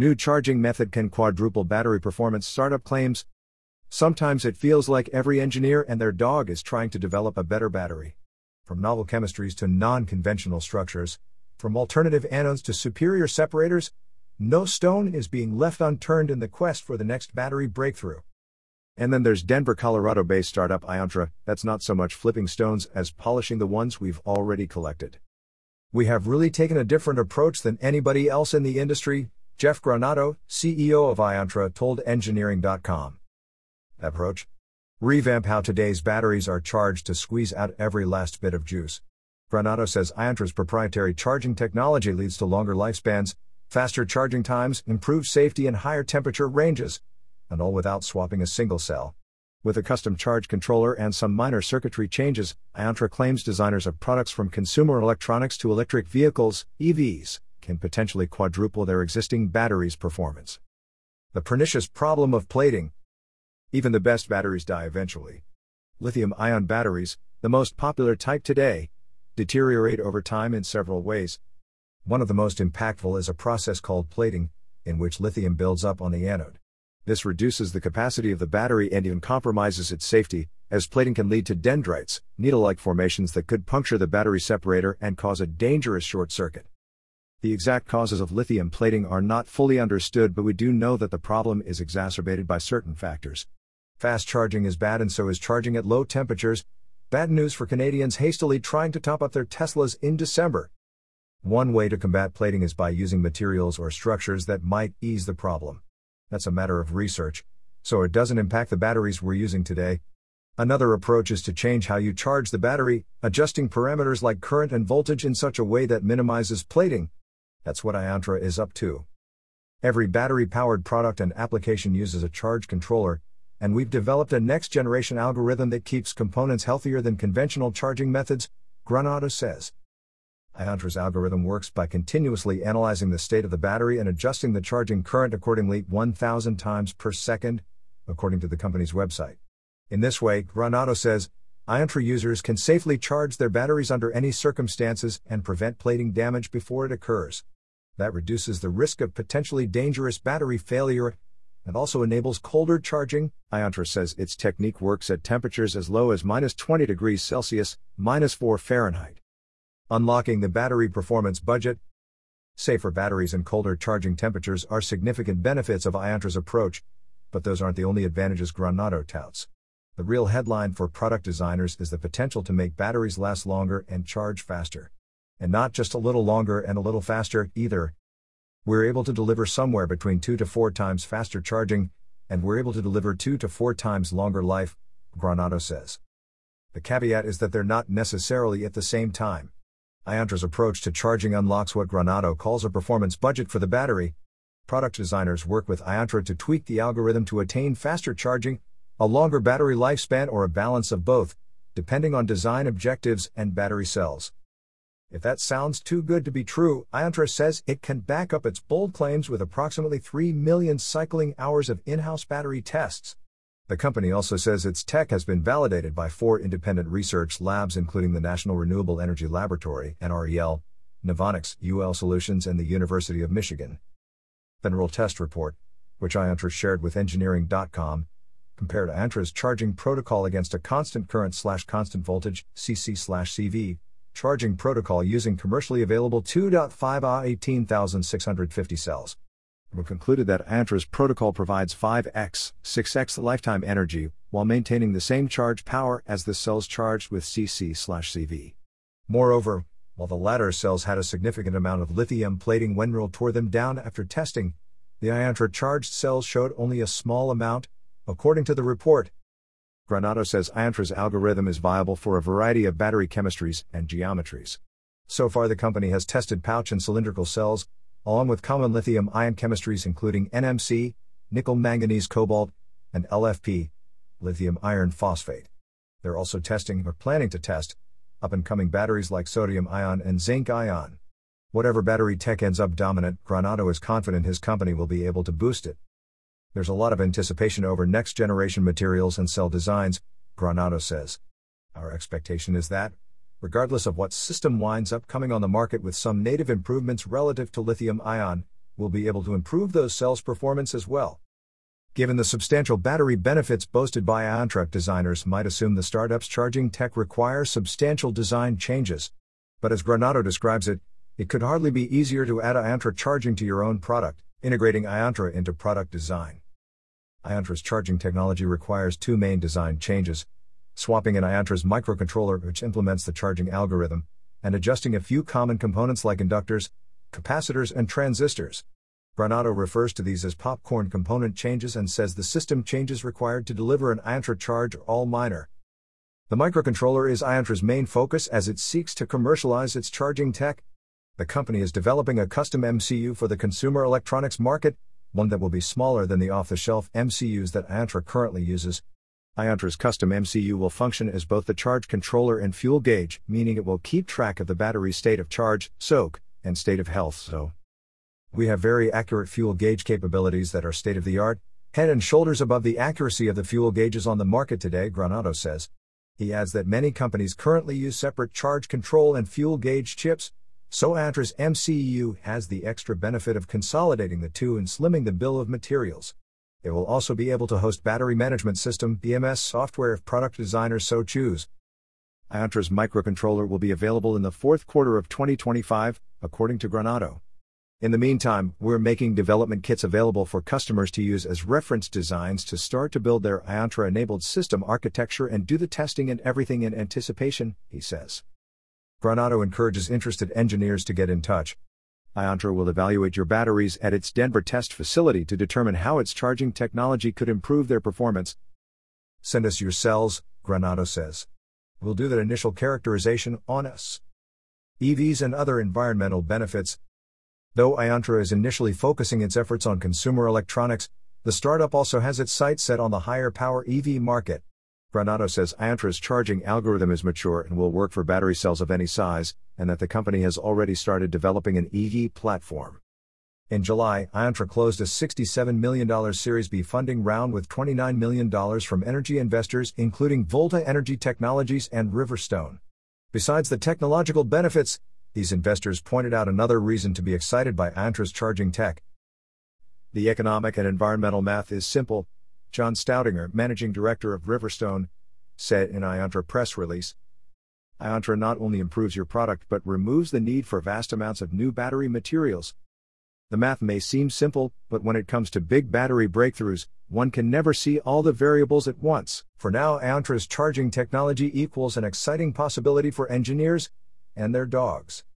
New charging method can quadruple battery performance, startup claims. Sometimes it feels like every engineer and their dog is trying to develop a better battery. From novel chemistries to non-conventional structures, from alternative anodes to superior separators, no stone is being left unturned in the quest for the next battery breakthrough. And then there's Denver, Colorado-based startup Iontra, that's not so much flipping stones as polishing the ones we've already collected. We have really taken a different approach than anybody else in the industry, Jeff Granato, CEO of Iontra, told Engineering.com. Approach? Revamp how today's batteries are charged to squeeze out every last bit of juice. Granato says Iontra's proprietary charging technology leads to longer lifespans, faster charging times, improved safety and higher temperature ranges, and all without swapping a single cell. With a custom charge controller and some minor circuitry changes, Iontra claims designers of products from consumer electronics to electric vehicles, EVs, can potentially quadruple their existing batteries' performance. The pernicious problem of plating. Even the best batteries die eventually. Lithium-ion batteries, the most popular type today, deteriorate over time in several ways. One of the most impactful is a process called plating, in which lithium builds up on the anode. This reduces the capacity of the battery and even compromises its safety, as plating can lead to dendrites, needle-like formations that could puncture the battery separator and cause a dangerous short circuit. The exact causes of lithium plating are not fully understood, but we do know that the problem is exacerbated by certain factors. Fast charging is bad, and so is charging at low temperatures. Bad news for Canadians hastily trying to top up their Teslas in December. One way to combat plating is by using materials or structures that might ease the problem. That's a matter of research, so it doesn't impact the batteries we're using today. Another approach is to change how you charge the battery, adjusting parameters like current and voltage in such a way that minimizes plating. That's what Iontra is up to. Every battery-powered product and application uses a charge controller, and we've developed a next-generation algorithm that keeps components healthier than conventional charging methods, Granato says. Iontra's algorithm works by continuously analyzing the state of the battery and adjusting the charging current accordingly 1,000 times per second, according to the company's website. In this way, Granato says, Iontra users can safely charge their batteries under any circumstances and prevent plating damage before it occurs. That reduces the risk of potentially dangerous battery failure and also enables colder charging. Iontra says its technique works at temperatures as low as -20 degrees Celsius, -4 Fahrenheit. Unlocking the battery performance budget. Safer batteries and colder charging temperatures are significant benefits of Iontra's approach, but those aren't the only advantages Granato touts. The real headline for product designers is the potential to make batteries last longer and charge faster. And not just a little longer and a little faster, either. We're able to deliver somewhere between 2 to 4 times faster charging, and we're able to deliver 2 to 4 times longer life, Granato says. The caveat is that they're not necessarily at the same time. Iontra's approach to charging unlocks what Granato calls a performance budget for the battery. Product designers work with Iontra to tweak the algorithm to attain faster charging, a longer battery lifespan, or a balance of both, depending on design objectives and battery cells. If that sounds too good to be true, Iontra says it can back up its bold claims with approximately 3 million cycling hours of in-house battery tests. The company also says its tech has been validated by 4 independent research labs, including the National Renewable Energy Laboratory, NREL, Novonix, UL Solutions, and the University of Michigan. The NREL test report, which Iontra shared with Engineering.com, compared Iontra's charging protocol against a constant current/constant voltage, CC/CV, charging protocol using commercially available 2.5 Ah 18,650 cells. We concluded that Iontra's protocol provides 5x, 6x the lifetime energy, while maintaining the same charge power as the cells charged with CC/CV. Moreover, while the latter cells had a significant amount of lithium plating when NREL tore them down after testing, the Iontra charged cells showed only a small amount, according to the report. Granato says Iontra's algorithm is viable for a variety of battery chemistries and geometries. So far, the company has tested pouch and cylindrical cells, along with common lithium-ion chemistries including NMC, nickel manganese cobalt, and LFP, lithium iron phosphate. They're also testing or planning to test up-and-coming batteries like sodium-ion and zinc-ion. Whatever battery tech ends up dominant, Granato is confident his company will be able to boost it. There's a lot of anticipation over next-generation materials and cell designs, Granato says. Our expectation is that, regardless of what system winds up coming on the market with some native improvements relative to lithium-ion, will be able to improve those cells' performance as well. Given the substantial battery benefits boasted by Iontra, designers might assume the startup's charging tech requires substantial design changes. But as Granado describes it, it could hardly be easier to add Iontra charging to your own product, integrating Iontra into product design. Iontra's charging technology requires two main design changes: swapping in Iontra's microcontroller, which implements the charging algorithm, and adjusting a few common components like inductors, capacitors, and transistors. Granado refers to these as popcorn component changes and says the system changes required to deliver an Iontra charge are all minor. The microcontroller is Iontra's main focus as it seeks to commercialize its charging tech. The company is developing a custom MCU for the consumer electronics market, one that will be smaller than the off-the-shelf MCUs that Iontra currently uses. Iontra's custom MCU will function as both the charge controller and fuel gauge, meaning it will keep track of the battery's state of charge, soak, and state of health. So, we have very accurate fuel gauge capabilities that are state-of-the-art, head and shoulders above the accuracy of the fuel gauges on the market today, Granado says. He adds that many companies currently use separate charge control and fuel gauge chips, so Iontra's MCU has the extra benefit of consolidating the two and slimming the bill of materials. It will also be able to host battery management system (BMS) software if product designers so choose. Iontra's microcontroller will be available in the fourth quarter of 2025, according to Granado. In the meantime, we're making development kits available for customers to use as reference designs to start to build their Iontra-enabled system architecture and do the testing and everything in anticipation, he says. Granado encourages interested engineers to get in touch. Iontra will evaluate your batteries at its Denver test facility to determine how its charging technology could improve their performance. Send us your cells, Granado says. We'll do that initial characterization on us. EVs and other environmental benefits. Though Iontra is initially focusing its efforts on consumer electronics, the startup also has its sights set on the higher power EV market. Granado says Iontra's charging algorithm is mature and will work for battery cells of any size, and that the company has already started developing an EV platform. In July, Iontra closed a $67 million Series B funding round with $29 million from energy investors including Volta Energy Technologies and Riverstone. Besides the technological benefits, these investors pointed out another reason to be excited by Iontra's charging tech. The economic and environmental math is simple, John Stoutinger, managing director of Riverstone, said in Iontra press release. Iontra not only improves your product but removes the need for vast amounts of new battery materials. The math may seem simple, but when it comes to big battery breakthroughs, one can never see all the variables at once. For now, Iontra's charging technology equals an exciting possibility for engineers and their dogs.